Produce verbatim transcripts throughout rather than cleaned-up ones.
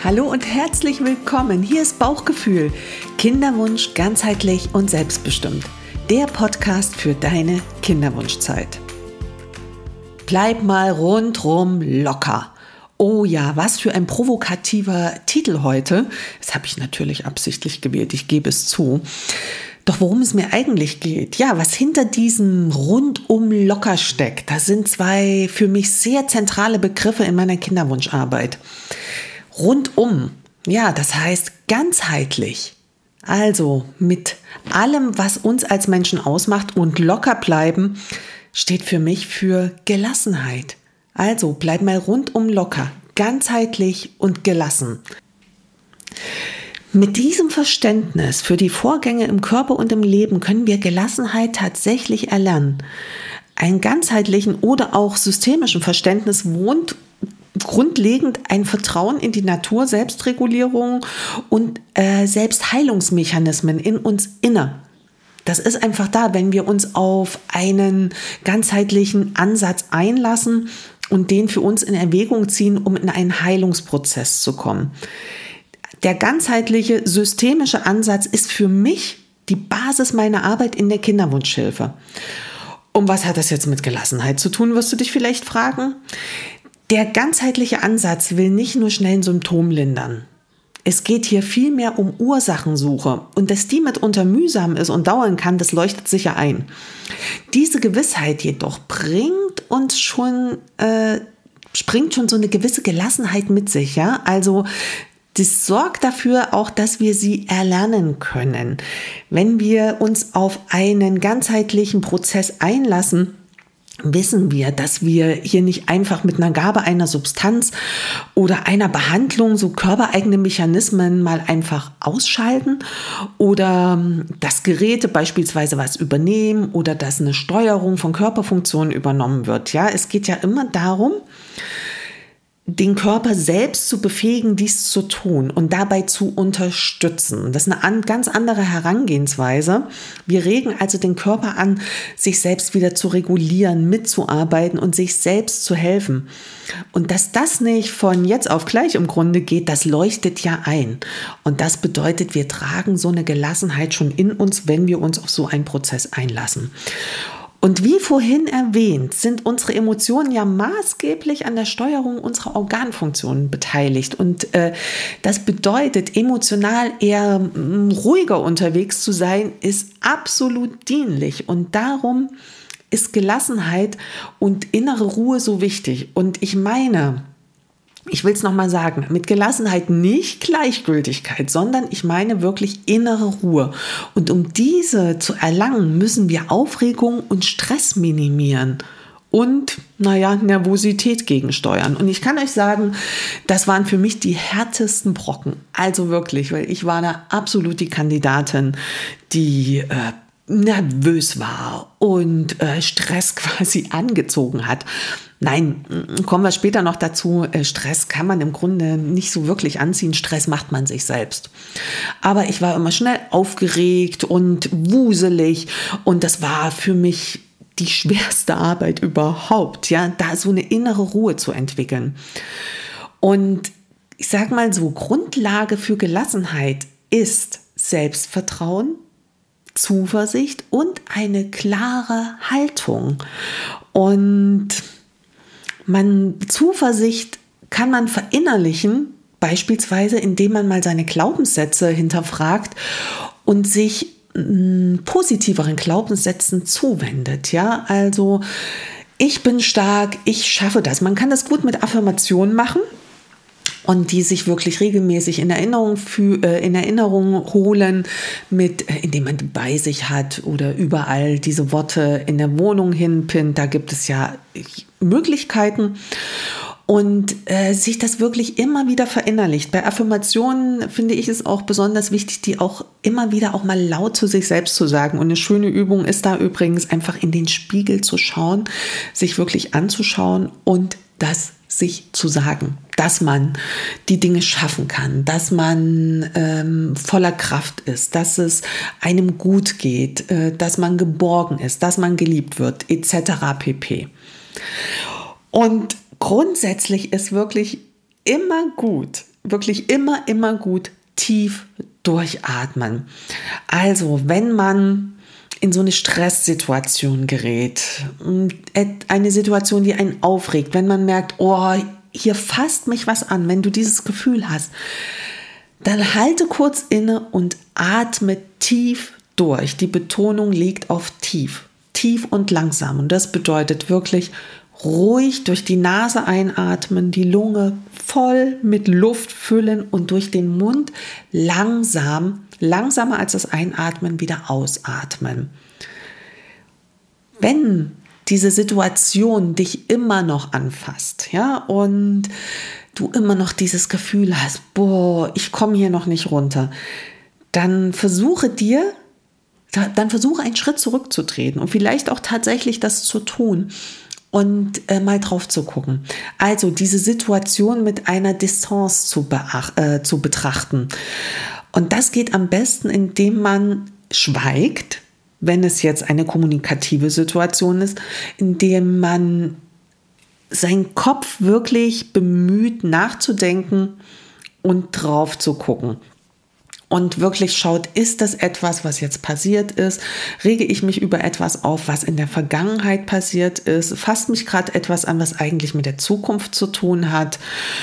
Hallo und herzlich willkommen. Hier ist Bauchgefühl. Kinderwunsch ganzheitlich und selbstbestimmt. Der Podcast für deine Kinderwunschzeit. Bleib mal rundrum locker. Oh ja, was für ein provokativer Titel heute. Das habe ich natürlich absichtlich gewählt, ich gebe es zu. Doch worum es mir eigentlich geht, ja, was hinter diesem rundum locker steckt, das sind zwei für mich sehr zentrale Begriffe in meiner Kinderwunscharbeit. Rundum, ja, das heißt ganzheitlich. Also mit allem, was uns als Menschen ausmacht, und locker bleiben, steht für mich für Gelassenheit. Also bleib mal rundum locker, ganzheitlich und gelassen. Mit diesem Verständnis für die Vorgänge im Körper und im Leben können wir Gelassenheit tatsächlich erlernen. Ein ganzheitlichen oder auch systemischen Verständnis wohnt grundlegend ein Vertrauen in die Natur, Selbstregulierung und äh, Selbstheilungsmechanismen in uns inne. Das ist einfach da, wenn wir uns auf einen ganzheitlichen Ansatz einlassen und den für uns in Erwägung ziehen, um in einen Heilungsprozess zu kommen. Der ganzheitliche, systemische Ansatz ist für mich die Basis meiner Arbeit in der Kinderwunschhilfe. Und was hat das jetzt mit Gelassenheit zu tun, wirst du dich vielleicht fragen? Der ganzheitliche Ansatz will nicht nur schnell ein Symptom lindern. Es geht hier vielmehr um Ursachensuche, und dass die mitunter mühsam ist und dauern kann, das leuchtet sicher ein. Diese Gewissheit jedoch bringt uns schon, äh, bringt schon so eine gewisse Gelassenheit mit sich, ja, also das sorgt dafür auch, dass wir sie erlernen können. Wenn wir uns auf einen ganzheitlichen Prozess einlassen, wissen wir, dass wir hier nicht einfach mit einer Gabe einer Substanz oder einer Behandlung so körpereigene Mechanismen mal einfach ausschalten oder dass Geräte beispielsweise was übernehmen oder dass eine Steuerung von Körperfunktionen übernommen wird. Ja, es geht ja immer darum, den Körper selbst zu befähigen, dies zu tun und dabei zu unterstützen. Das ist eine an, ganz andere Herangehensweise. Wir regen also den Körper an, sich selbst wieder zu regulieren, mitzuarbeiten und sich selbst zu helfen. Und dass das nicht von jetzt auf gleich im Grunde geht, das leuchtet ja ein. Und das bedeutet, wir tragen so eine Gelassenheit schon in uns, wenn wir uns auf so einen Prozess einlassen. Und wie vorhin erwähnt, sind unsere Emotionen ja maßgeblich an der Steuerung unserer Organfunktionen beteiligt. Und äh, das bedeutet, emotional eher m, ruhiger unterwegs zu sein, ist absolut dienlich. Und darum ist Gelassenheit und innere Ruhe so wichtig. Und ich meine, ich will es nochmal sagen, mit Gelassenheit nicht Gleichgültigkeit, sondern ich meine wirklich innere Ruhe. Und um diese zu erlangen, müssen wir Aufregung und Stress minimieren und, naja, Nervosität gegensteuern. Und ich kann euch sagen, das waren für mich die härtesten Brocken. Also wirklich, weil ich war da absolut die Kandidatin, die äh, nervös war und äh, Stress quasi angezogen hat. Nein, kommen wir später noch dazu. Stress kann man im Grunde nicht so wirklich anziehen. Stress macht man sich selbst. Aber ich war immer schnell aufgeregt und wuselig. Und das war für mich die schwerste Arbeit überhaupt, ja, da so eine innere Ruhe zu entwickeln. Und ich sag mal so, Grundlage für Gelassenheit ist Selbstvertrauen, Zuversicht und eine klare Haltung. Und Man, Zuversicht kann man verinnerlichen, beispielsweise indem man mal seine Glaubenssätze hinterfragt und sich m, positiveren Glaubenssätzen zuwendet. Ja, also ich bin stark, ich schaffe das. Man kann das gut mit Affirmationen machen und die sich wirklich regelmäßig in Erinnerung, für, äh, in Erinnerung holen, mit, äh, indem man die bei sich hat oder überall diese Worte in der Wohnung hinpinnt. Da gibt es ja Möglichkeiten. Und äh, sich das wirklich immer wieder verinnerlicht. Bei Affirmationen finde ich es auch besonders wichtig, die auch immer wieder auch mal laut zu sich selbst zu sagen. Und eine schöne Übung ist da übrigens einfach in den Spiegel zu schauen, sich wirklich anzuschauen und das sich zu sagen, dass man die Dinge schaffen kann, dass man ähm, voller Kraft ist, dass es einem gut geht, äh, dass man geborgen ist, dass man geliebt wird, et cetera pp. Und grundsätzlich ist wirklich immer gut, wirklich immer, immer gut tief durchatmen. Also, wenn man in so eine Stresssituation gerät, eine Situation, die einen aufregt, wenn man merkt, oh, hier fasst mich was an, wenn du dieses Gefühl hast, dann halte kurz inne und atme tief durch. Die Betonung liegt auf tief, tief und langsam. Und das bedeutet wirklich ruhig durch die Nase einatmen, die Lunge voll mit Luft füllen und durch den Mund langsam, langsamer als das Einatmen, wieder ausatmen. Wenn diese Situation dich immer noch anfasst, ja, und du immer noch dieses Gefühl hast, boah, ich komme hier noch nicht runter, dann versuche dir, dann versuche einen Schritt zurückzutreten und vielleicht auch tatsächlich das zu tun und äh, mal drauf zu gucken. Also diese Situation mit einer Distanz zu, beacht, äh, zu betrachten. Und das geht am besten, indem man schweigt, wenn es jetzt eine kommunikative Situation ist, indem man seinen Kopf wirklich bemüht, nachzudenken und drauf zu gucken. Und wirklich schaut, ist das etwas, was jetzt passiert ist? Rege ich mich über etwas auf, was in der Vergangenheit passiert ist? Fasst mich gerade etwas an, was eigentlich mit der Zukunft zu tun hat?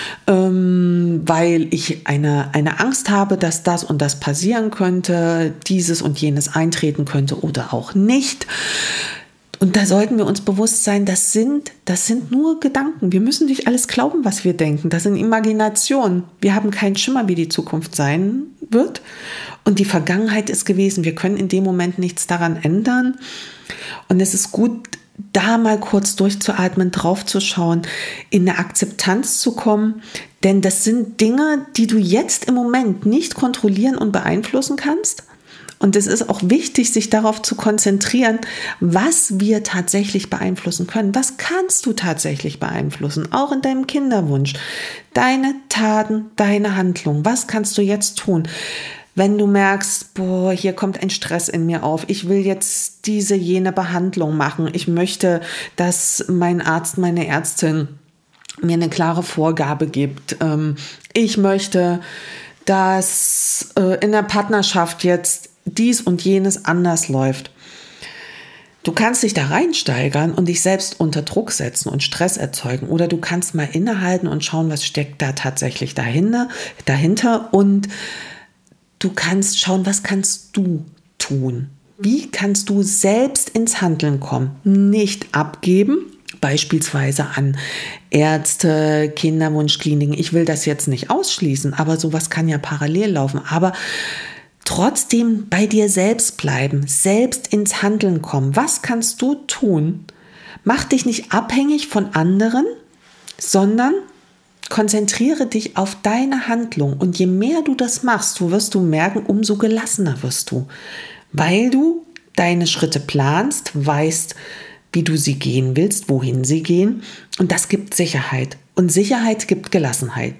Ähm, weil ich eine, eine Angst habe, dass das und das passieren könnte, dieses und jenes eintreten könnte oder auch nicht. Und da sollten wir uns bewusst sein, das sind, das sind nur Gedanken. Wir müssen nicht alles glauben, was wir denken. Das sind Imaginationen. Wir haben keinen Schimmer, wie die Zukunft sein wird. Und die Vergangenheit ist gewesen. Wir können in dem Moment nichts daran ändern. Und es ist gut, da mal kurz durchzuatmen, draufzuschauen, in eine Akzeptanz zu kommen. Denn das sind Dinge, die du jetzt im Moment nicht kontrollieren und beeinflussen kannst. Und es ist auch wichtig, sich darauf zu konzentrieren, was wir tatsächlich beeinflussen können. Was kannst du tatsächlich beeinflussen, auch in deinem Kinderwunsch? Deine Taten, deine Handlungen. Was kannst du jetzt tun? Wenn du merkst, boah, hier kommt ein Stress in mir auf, ich will jetzt diese, jene Behandlung machen. Ich möchte, dass mein Arzt, meine Ärztin mir eine klare Vorgabe gibt. Ich möchte, dass in der Partnerschaft jetzt dies und jenes anders läuft. Du kannst dich da reinsteigern und dich selbst unter Druck setzen und Stress erzeugen. Oder du kannst mal innehalten und schauen, was steckt da tatsächlich dahinter, dahinter. Und du kannst schauen, was kannst du tun? Wie kannst du selbst ins Handeln kommen? Nicht abgeben, beispielsweise an Ärzte, Kinderwunschkliniken. Ich will das jetzt nicht ausschließen, aber sowas kann ja parallel laufen. Aber trotzdem bei dir selbst bleiben, selbst ins Handeln kommen. Was kannst du tun? Mach dich nicht abhängig von anderen, sondern konzentriere dich auf deine Handlung. Und je mehr du das machst, so wirst du merken, umso gelassener wirst du, weil du deine Schritte planst, weißt, wie du sie gehen willst, wohin sie gehen. Und das gibt Sicherheit. Und Sicherheit gibt Gelassenheit.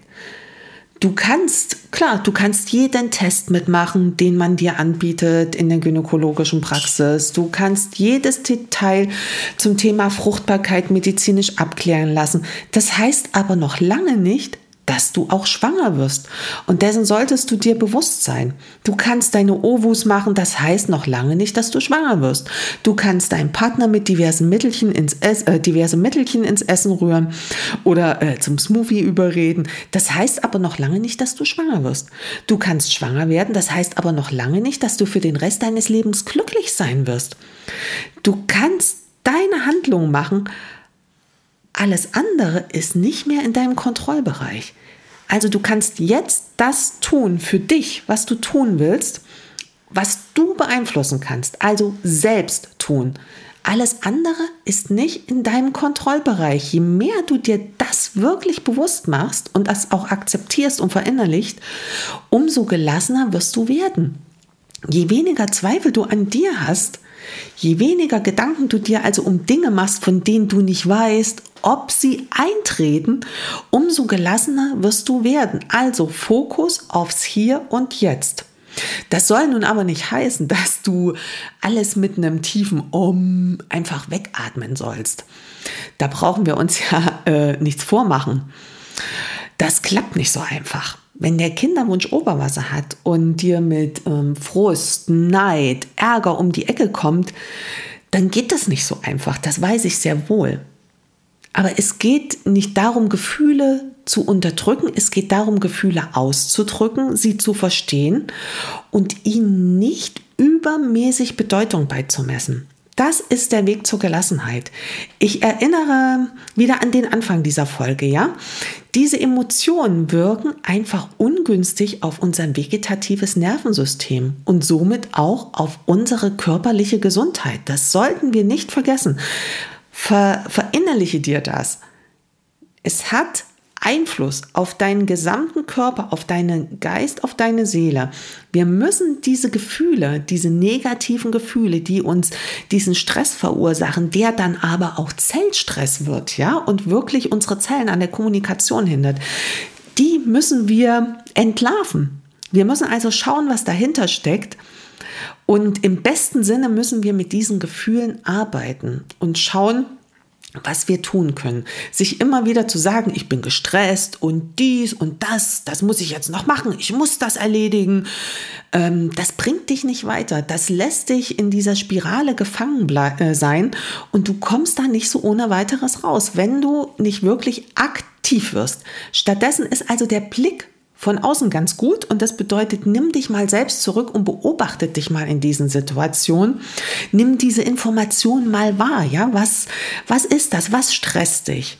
Du kannst, klar, du kannst jeden Test mitmachen, den man dir anbietet in der gynäkologischen Praxis. Du kannst jedes Detail zum Thema Fruchtbarkeit medizinisch abklären lassen. Das heißt aber noch lange nicht, dass du auch schwanger wirst. Und dessen solltest du dir bewusst sein. Du kannst deine Ovus machen, das heißt noch lange nicht, dass du schwanger wirst. Du kannst deinen Partner mit diversen Mittelchen ins, Ess, äh, diverse Mittelchen ins Essen rühren oder äh, zum Smoothie überreden. Das heißt aber noch lange nicht, dass du schwanger wirst. Du kannst schwanger werden, das heißt aber noch lange nicht, dass du für den Rest deines Lebens glücklich sein wirst. Du kannst deine Handlungen machen. Alles andere ist nicht mehr in deinem Kontrollbereich. Also du kannst jetzt das tun für dich, was du tun willst, was du beeinflussen kannst. Also selbst tun. Alles andere ist nicht in deinem Kontrollbereich. Je mehr du dir das wirklich bewusst machst und das auch akzeptierst und verinnerlicht, umso gelassener wirst du werden. Je weniger Zweifel du an dir hast, je weniger Gedanken du dir also um Dinge machst, von denen du nicht weißt, ob sie eintreten, umso gelassener wirst du werden. Also Fokus aufs Hier und Jetzt. Das soll nun aber nicht heißen, dass du alles mit einem tiefen Om einfach wegatmen sollst. Da brauchen wir uns ja äh, nichts vormachen. Das klappt nicht so einfach. Wenn der Kinderwunsch Oberwasser hat und dir mit ähm, Frust, Neid, Ärger um die Ecke kommt, dann geht das nicht so einfach. Das weiß ich sehr wohl. Aber es geht nicht darum, Gefühle zu unterdrücken. Es geht darum, Gefühle auszudrücken, sie zu verstehen und ihnen nicht übermäßig Bedeutung beizumessen. Das ist der Weg zur Gelassenheit. Ich erinnere wieder an den Anfang dieser Folge, ja? Diese Emotionen wirken einfach ungünstig auf unser vegetatives Nervensystem und somit auch auf unsere körperliche Gesundheit. Das sollten wir nicht vergessen. Ver, verinnerliche dir das. Es hat Einfluss auf deinen gesamten Körper, auf deinen Geist, auf deine Seele. Wir müssen diese Gefühle, diese negativen Gefühle, die uns diesen Stress verursachen, der dann aber auch Zellstress wird, ja, und wirklich unsere Zellen an der Kommunikation hindert, die müssen wir entlarven. Wir müssen also schauen, was dahinter steckt. Und im besten Sinne müssen wir mit diesen Gefühlen arbeiten und schauen, was wir tun können. Sich immer wieder zu sagen, ich bin gestresst und dies und das, das muss ich jetzt noch machen, ich muss das erledigen, ähm, das bringt dich nicht weiter. Das lässt dich in dieser Spirale gefangen ble- äh, sein und du kommst da nicht so ohne weiteres raus, wenn du nicht wirklich aktiv wirst. Stattdessen ist also der Blick von außen ganz gut und das bedeutet, nimm dich mal selbst zurück und beobachte dich mal in diesen Situationen. Nimm diese Information mal wahr, ja, was, was ist das, was stresst dich?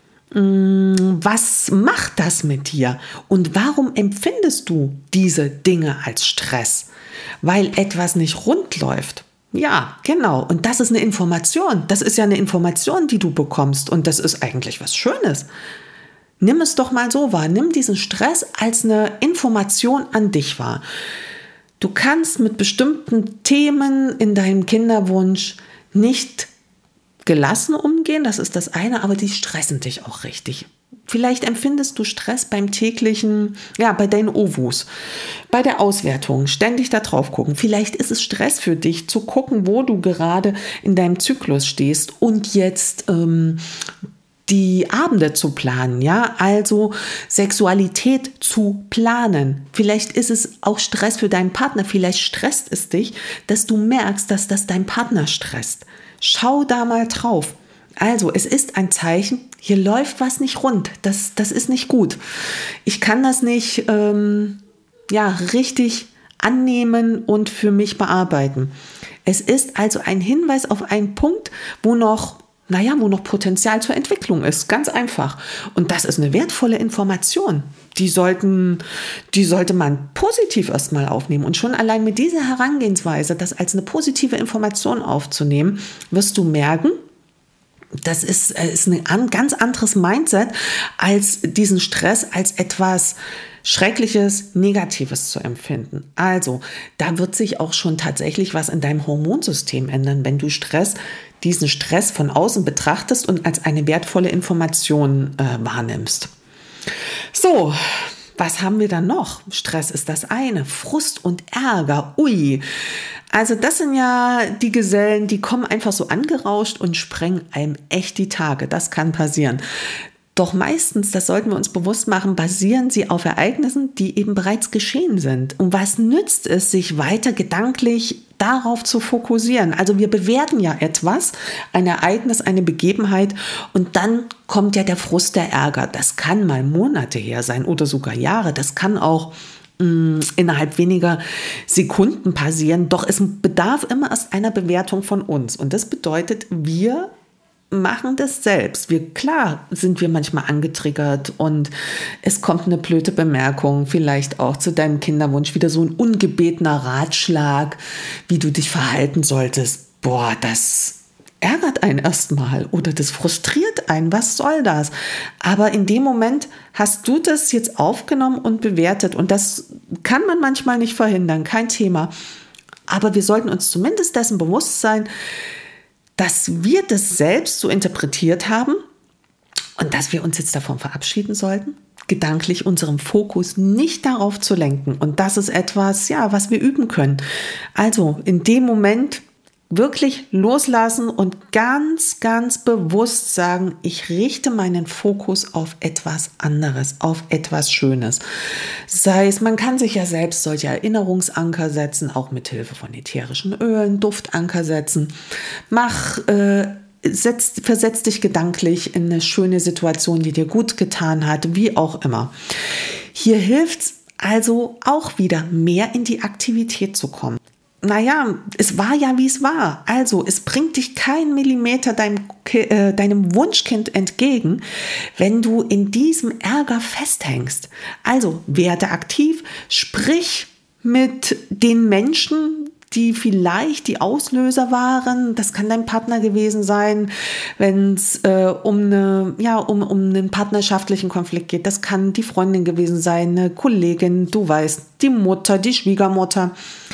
Was macht das mit dir? Und warum empfindest du diese Dinge als Stress? Weil etwas nicht rund läuft. Ja, genau. Und das ist eine Information. Das ist ja eine Information, die du bekommst und das ist eigentlich was Schönes. Nimm es doch mal so wahr. Nimm diesen Stress als eine Information an dich wahr. Du kannst mit bestimmten Themen in deinem Kinderwunsch nicht gelassen umgehen, das ist das eine, aber die stressen dich auch richtig. Vielleicht empfindest du Stress beim täglichen, ja, bei deinen O W Us, bei der Auswertung, ständig da drauf gucken. Vielleicht ist es Stress für dich, zu gucken, wo du gerade in deinem Zyklus stehst und jetzt ähm, die Abende zu planen, ja, also Sexualität zu planen. Vielleicht ist es auch Stress für deinen Partner, vielleicht stresst es dich, dass du merkst, dass das dein Partner stresst. Schau da mal drauf. Also, es ist ein Zeichen, hier läuft was nicht rund, das, das ist nicht gut. Ich kann das nicht, ähm, ja, richtig annehmen und für mich bearbeiten. Es ist also ein Hinweis auf einen Punkt, wo noch naja, wo noch Potenzial zur Entwicklung ist, ganz einfach. Und das ist eine wertvolle Information. Die sollten, die sollte man positiv erstmal aufnehmen. Und schon allein mit dieser Herangehensweise, das als eine positive Information aufzunehmen, wirst du merken, das ist, ist ein ganz anderes Mindset, als diesen Stress als etwas Schreckliches, Negatives zu empfinden. Also, da wird sich auch schon tatsächlich was in deinem Hormonsystem ändern, wenn du Stress, diesen Stress von außen betrachtest und als eine wertvolle Information äh, wahrnimmst. So, was haben wir dann noch? Stress ist das eine, Frust und Ärger, ui. Also das sind ja die Gesellen, die kommen einfach so angerauscht und sprengen einem echt die Tage. Das kann passieren. Doch meistens, das sollten wir uns bewusst machen, basieren sie auf Ereignissen, die eben bereits geschehen sind. Und was nützt es, sich weiter gedanklich darauf zu fokussieren? Also wir bewerten ja etwas, ein Ereignis, eine Begebenheit und dann kommt ja der Frust, der Ärger. Das kann mal Monate her sein oder sogar Jahre. Das kann auch mh, innerhalb weniger Sekunden passieren. Doch es bedarf immer erst einer Bewertung von uns. Und das bedeutet, wir machen das selbst. Wir, klar sind wir manchmal angetriggert und es kommt eine blöde Bemerkung, vielleicht auch zu deinem Kinderwunsch, wieder so ein ungebetener Ratschlag, wie du dich verhalten solltest. Boah, das ärgert einen erstmal oder das frustriert einen. Was soll das? Aber in dem Moment hast du das jetzt aufgenommen und bewertet und das kann man manchmal nicht verhindern, kein Thema. Aber wir sollten uns zumindest dessen bewusst sein, dass wir das selbst so interpretiert haben und dass wir uns jetzt davon verabschieden sollten, gedanklich unseren Fokus nicht darauf zu lenken. Und das ist etwas, ja, was wir üben können. Also in dem Moment, wirklich loslassen und ganz, ganz bewusst sagen, ich richte meinen Fokus auf etwas anderes, auf etwas Schönes. Sei es, man kann sich ja selbst solche Erinnerungsanker setzen, auch mit Hilfe von ätherischen Ölen, Duftanker setzen. Mach, äh, setz, versetz dich gedanklich in eine schöne Situation, die dir gut getan hat, wie auch immer. Hier hilft es also auch wieder mehr in die Aktivität zu kommen. Naja, es war ja, wie es war. Also, es bringt dich kein Millimeter deinem, äh, deinem Wunschkind entgegen, wenn du in diesem Ärger festhängst. Also, werde aktiv, sprich mit den Menschen, die vielleicht die Auslöser waren. Das kann dein Partner gewesen sein, wenn es äh, um, eine, ja, um, um einen partnerschaftlichen Konflikt geht. Das kann die Freundin gewesen sein, eine Kollegin, du weißt, die Mutter, die Schwiegermutter.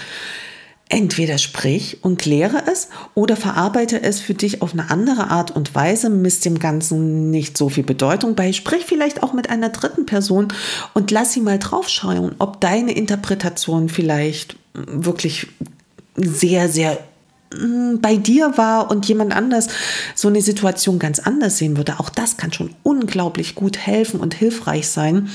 Entweder sprich und kläre es oder verarbeite es für dich auf eine andere Art und Weise, misst dem Ganzen nicht so viel Bedeutung bei. Sprich vielleicht auch mit einer dritten Person und lass sie mal draufschauen, ob deine Interpretation vielleicht wirklich sehr, sehr bei dir war und jemand anders so eine Situation ganz anders sehen würde. Auch das kann schon unglaublich gut helfen und hilfreich sein,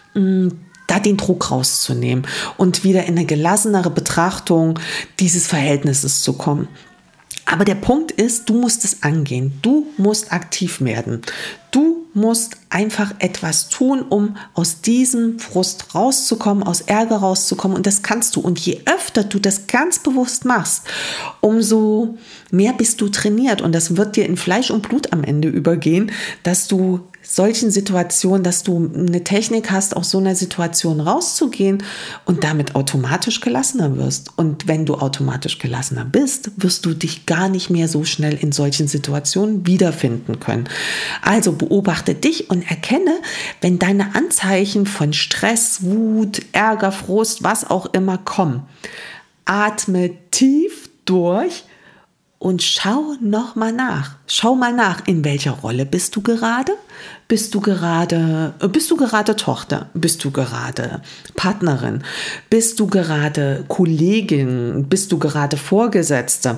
da den Druck rauszunehmen und wieder in eine gelassenere Betrachtung dieses Verhältnisses zu kommen. Aber der Punkt ist, du musst es angehen. Du musst aktiv werden. Du musst einfach etwas tun, um aus diesem Frust rauszukommen, aus Ärger rauszukommen. Und das kannst du. Und je öfter du das ganz bewusst machst, umso mehr bist du trainiert. Und das wird dir in Fleisch und Blut am Ende übergehen, dass du solchen Situationen, dass du eine Technik hast, aus so einer Situation rauszugehen und damit automatisch gelassener wirst. Und wenn du automatisch gelassener bist, wirst du dich gar nicht mehr so schnell in solchen Situationen wiederfinden können. Also beobachte dich und erkenne, wenn deine Anzeichen von Stress, Wut, Ärger, Frust, was auch immer kommen. Atme tief durch und schau noch mal nach. Schau mal nach, in welcher Rolle bist du gerade? Bist du gerade, bist du gerade Tochter? Bist du gerade Partnerin? Bist du gerade Kollegin? Bist du gerade Vorgesetzte?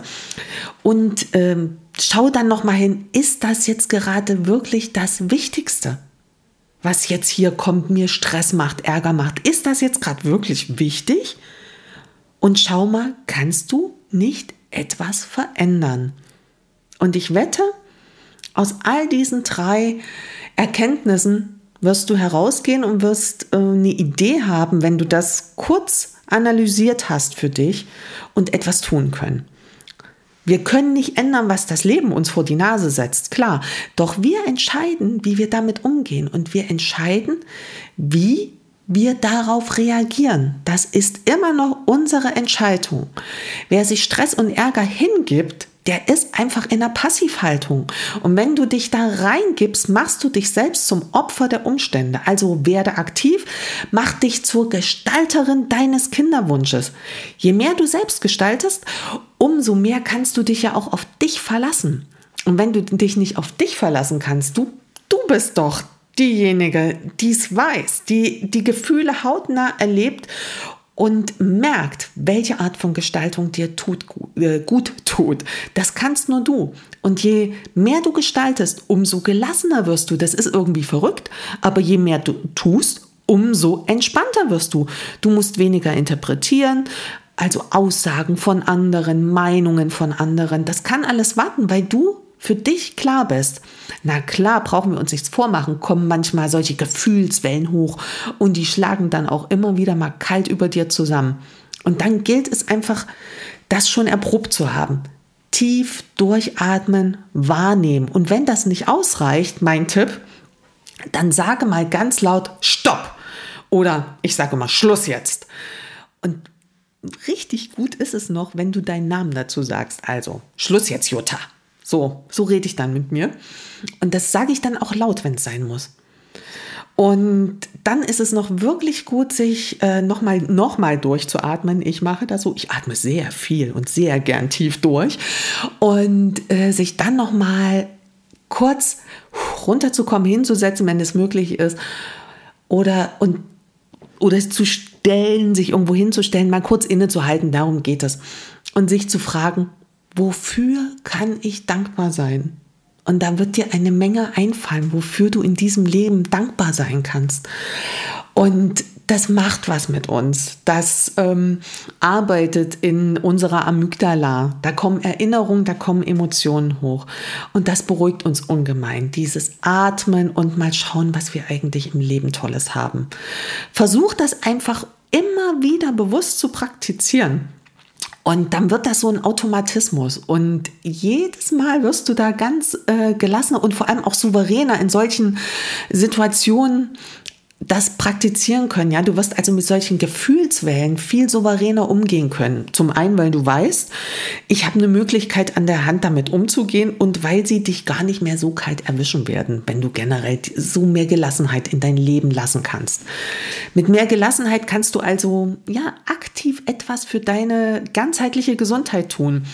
Und ähm, schau dann noch mal hin, ist das jetzt gerade wirklich das Wichtigste? Was jetzt hier kommt, mir Stress macht, Ärger macht. Ist das jetzt gerade wirklich wichtig? Und schau mal, kannst du nicht etwas verändern? Und ich wette, aus all diesen drei Erkenntnissen wirst du herausgehen und wirst äh, eine Idee haben, wenn du das kurz analysiert hast für dich und etwas tun können. Wir können nicht ändern, was das Leben uns vor die Nase setzt, klar. Doch wir entscheiden, wie wir damit umgehen und wir entscheiden, wie wir darauf reagieren. Das ist immer noch unsere Entscheidung. Wer sich Stress und Ärger hingibt, der ist einfach in einer Passivhaltung. Und wenn du dich da reingibst, machst du dich selbst zum Opfer der Umstände. Also werde aktiv, mach dich zur Gestalterin deines Kinderwunsches. Je mehr du selbst gestaltest, umso mehr kannst du dich ja auch auf dich verlassen. Und wenn du dich nicht auf dich verlassen kannst, du, du bist doch diejenige, die es weiß, die die Gefühle hautnah erlebt und merkt, welche Art von Gestaltung dir tut, äh, gut tut. Das kannst nur du. Und je mehr du gestaltest, umso gelassener wirst du. Das ist irgendwie verrückt, aber je mehr du tust, umso entspannter wirst du. Du musst weniger interpretieren, also Aussagen von anderen, Meinungen von anderen. Das kann alles warten, weil du für dich klar bist. Na klar, brauchen wir uns nichts vormachen, kommen manchmal solche Gefühlswellen hoch und die schlagen dann auch immer wieder mal kalt über dir zusammen. Und dann gilt es einfach, das schon erprobt zu haben. Tief durchatmen, wahrnehmen. Und wenn das nicht ausreicht, mein Tipp, dann sage mal ganz laut Stopp. Oder ich sage mal Schluss jetzt. Und richtig gut ist es noch, wenn du deinen Namen dazu sagst. Also Schluss jetzt, Jutta. So, so rede ich dann mit mir. Und das sage ich dann auch laut, wenn es sein muss. Und dann ist es noch wirklich gut, sich äh, nochmal noch mal durchzuatmen. Ich mache das so, ich atme sehr viel und sehr gern tief durch. Und äh, sich dann nochmal kurz runterzukommen, hinzusetzen, wenn es möglich ist. Oder, und, oder zu stellen, sich irgendwo hinzustellen, mal kurz innezuhalten, darum geht es. Und sich zu fragen, wofür kann ich dankbar sein? Und da wird dir eine Menge einfallen, wofür du in diesem Leben dankbar sein kannst. Und das macht was mit uns. Das ähm, arbeitet in unserer Amygdala. Da kommen Erinnerungen, da kommen Emotionen hoch. Und das beruhigt uns ungemein. Dieses Atmen und mal schauen, was wir eigentlich im Leben Tolles haben. Versuch das einfach immer wieder bewusst zu praktizieren. Und dann wird das so ein Automatismus. Und jedes Mal wirst du da ganz äh, gelassener und vor allem auch souveräner in solchen Situationen das praktizieren können. Ja, du wirst also mit solchen Gefühlswellen viel souveräner umgehen können. Zum einen, weil du weißt, ich habe eine Möglichkeit an der Hand, damit umzugehen, und weil sie dich gar nicht mehr so kalt erwischen werden, wenn du generell so mehr Gelassenheit in dein Leben lassen kannst. Mit mehr Gelassenheit kannst du also ja aktiv etwas für deine ganzheitliche Gesundheit tun.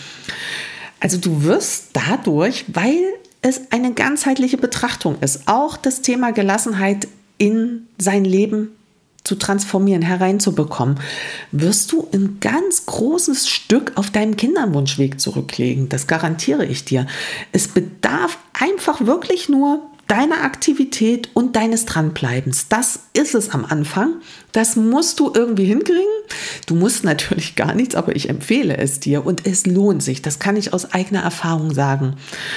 Also du wirst dadurch, weil es eine ganzheitliche Betrachtung ist, auch das Thema Gelassenheit in sein Leben zu transformieren, hereinzubekommen, wirst du ein ganz großes Stück auf deinem Kinderwunschweg zurücklegen. Das garantiere ich dir. Es bedarf einfach wirklich nur deiner Aktivität und deines Dranbleibens. Das ist es am Anfang. Das musst du irgendwie hinkriegen. Du musst natürlich gar nichts, aber ich empfehle es dir und es lohnt sich. Das kann ich aus eigener Erfahrung sagen.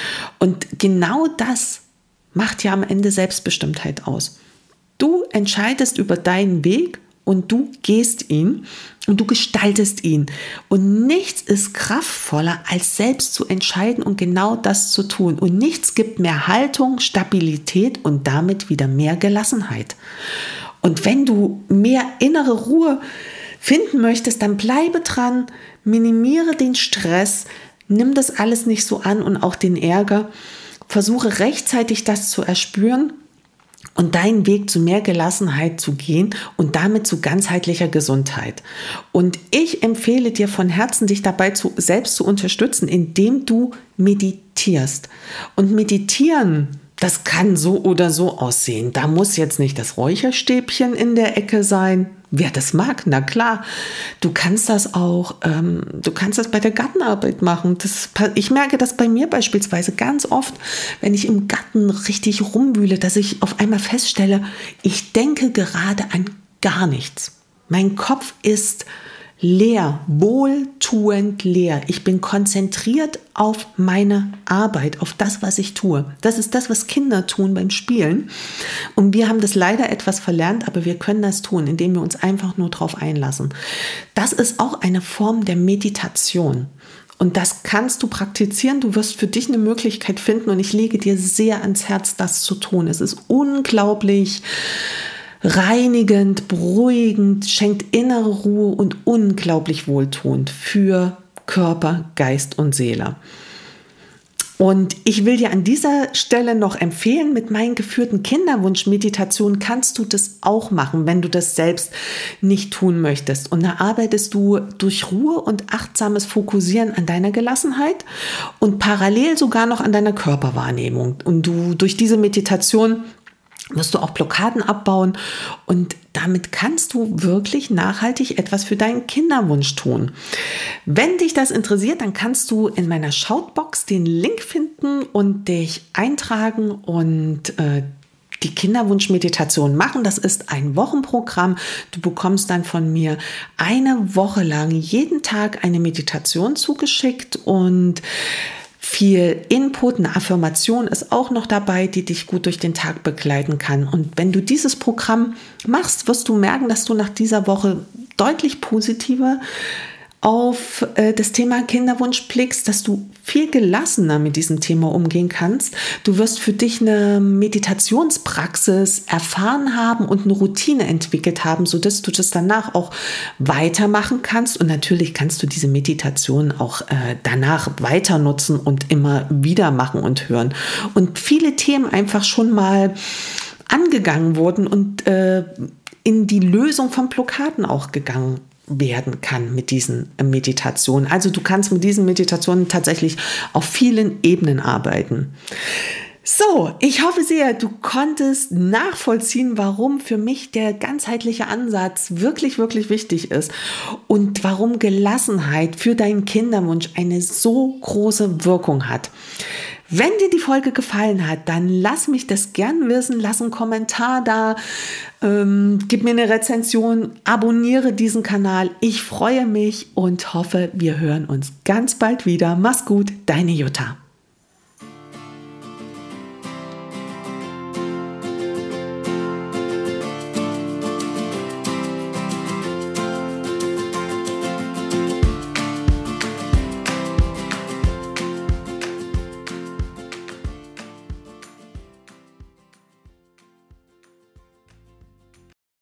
Und genau das macht ja am Ende Selbstbestimmtheit aus. Du entscheidest über deinen Weg und du gehst ihn und du gestaltest ihn. Und nichts ist kraftvoller, als selbst zu entscheiden und genau das zu tun. Und nichts gibt mehr Haltung, Stabilität und damit wieder mehr Gelassenheit. Und wenn du mehr innere Ruhe finden möchtest, dann bleibe dran, minimiere den Stress, nimm das alles nicht so an und auch den Ärger. Versuche rechtzeitig das zu erspüren und deinen Weg zu mehr Gelassenheit zu gehen und damit zu ganzheitlicher Gesundheit. Und ich empfehle dir von Herzen, dich dabei zu, selbst zu unterstützen, indem du meditierst. Und meditieren, das kann so oder so aussehen. Da muss jetzt nicht das Räucherstäbchen in der Ecke sein. Wer das mag, na klar. Du kannst das auch, ähm, du kannst das bei der Gartenarbeit machen. Das, ich merke das bei mir beispielsweise ganz oft, wenn ich im Garten richtig rumwühle, dass ich auf einmal feststelle, ich denke gerade an gar nichts. Mein Kopf ist leer, wohltuend leer. Ich bin konzentriert auf meine Arbeit, auf das, was ich tue. Das ist das, was Kinder tun beim Spielen. Und wir haben das leider etwas verlernt, aber wir können das tun, indem wir uns einfach nur drauf einlassen. Das ist auch eine Form der Meditation. Und das kannst du praktizieren. Du wirst für dich eine Möglichkeit finden und ich lege dir sehr ans Herz, das zu tun. Es ist unglaublich reinigend, beruhigend, schenkt innere Ruhe und unglaublich wohltuend für Körper, Geist und Seele. Und ich will dir an dieser Stelle noch empfehlen, mit meinen geführten Kinderwunschmeditationen kannst du das auch machen, wenn du das selbst nicht tun möchtest. Und da arbeitest du durch Ruhe und achtsames Fokussieren an deiner Gelassenheit und parallel sogar noch an deiner Körperwahrnehmung. Und du durch diese Meditation wirst du auch Blockaden abbauen und damit kannst du wirklich nachhaltig etwas für deinen Kinderwunsch tun. Wenn dich das interessiert, dann kannst du in meiner Shoutbox den Link finden und dich eintragen und äh, die Kinderwunschmeditation machen. Das ist ein Wochenprogramm. Du bekommst dann von mir eine Woche lang jeden Tag eine Meditation zugeschickt und viel Input, eine Affirmation ist auch noch dabei, die dich gut durch den Tag begleiten kann. Und wenn du dieses Programm machst, wirst du merken, dass du nach dieser Woche deutlich positiver auf äh, das Thema Kinderwunsch blickst, dass du viel gelassener mit diesem Thema umgehen kannst. Du wirst für dich eine Meditationspraxis erfahren haben und eine Routine entwickelt haben, sodass du das danach auch weitermachen kannst. Und natürlich kannst du diese Meditation auch äh, danach weiter nutzen und immer wieder machen und hören. Und viele Themen einfach schon mal angegangen wurden und äh, in die Lösung von Blockaden auch gegangen werden kann mit diesen Meditationen. Also du kannst mit diesen Meditationen tatsächlich auf vielen Ebenen arbeiten. So, ich hoffe sehr, du konntest nachvollziehen, warum für mich der ganzheitliche Ansatz wirklich, wirklich wichtig ist und warum Gelassenheit für deinen Kinderwunsch eine so große Wirkung hat. Wenn dir die Folge gefallen hat, dann lass mich das gern wissen, lass einen Kommentar da, ähm, gib mir eine Rezension, abonniere diesen Kanal. Ich freue mich und hoffe, wir hören uns ganz bald wieder. Mach's gut, deine Jutta.